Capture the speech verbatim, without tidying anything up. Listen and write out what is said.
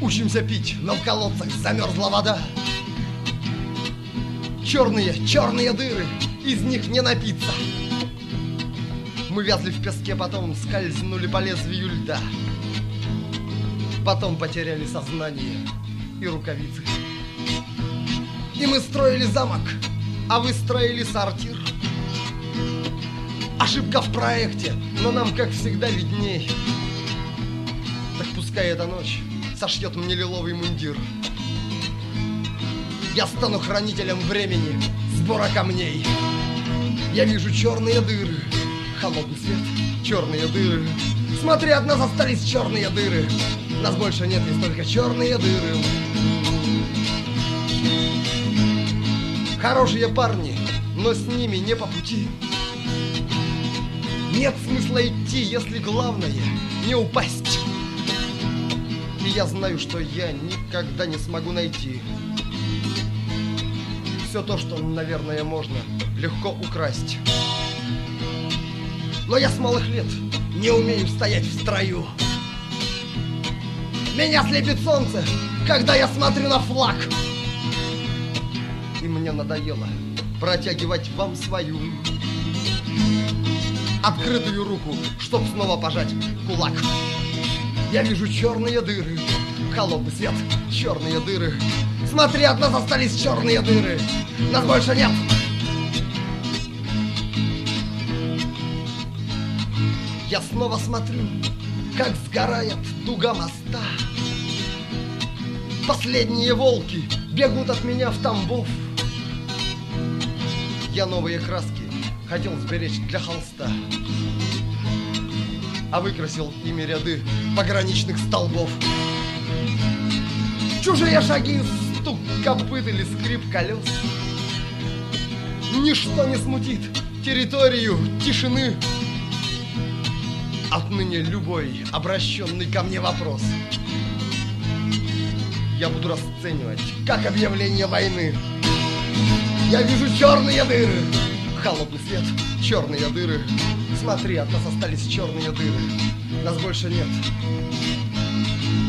Учимся пить, но в колодцах замерзла вода. Черные, черные дыры, из них не напиться. Мы вязли в песке, потом скользнули по лезвию льда. Потом потеряли сознание и рукавицы. И мы строили замок, а вы строили сортир. Ошибка в проекте, но нам, как всегда, видней. Так пускай эта ночь сошьет мне лиловый мундир. Я стану хранителем времени, сбора камней. Я вижу черные дыры, холодный свет, черные дыры. Смотри, от нас остались черные дыры. Нас больше нет, есть только черные дыры. Хорошие парни, но с ними не по пути. Нет смысла идти, если главное не упасть. И я знаю, что я никогда не смогу найти все то, что, наверное, можно легко украсть. Но я с малых лет не умею стоять в строю. Меня слепит солнце, когда я смотрю на флаг. И мне надоело протягивать вам свою открытую руку, чтоб снова пожать кулак. Я вижу черные дыры, холодный свет, черные дыры. Смотри, от нас остались черные дыры. Нас больше нет. Я снова смотрю, как сгорает дуга моста. Последние волки бегут от меня в Тамбов. Я новые краски хотел сберечь для холста, а выкрасил ими ряды пограничных столбов. Чужие шаги, стук копыт или скрип колес. Ничто не смутит территорию тишины. Отныне любой обращенный ко мне вопрос я буду расценивать как объявление войны. Я вижу черные дыры, холодный свет, черные дыры. Смотри, от нас остались черные дыры. Нас больше нет.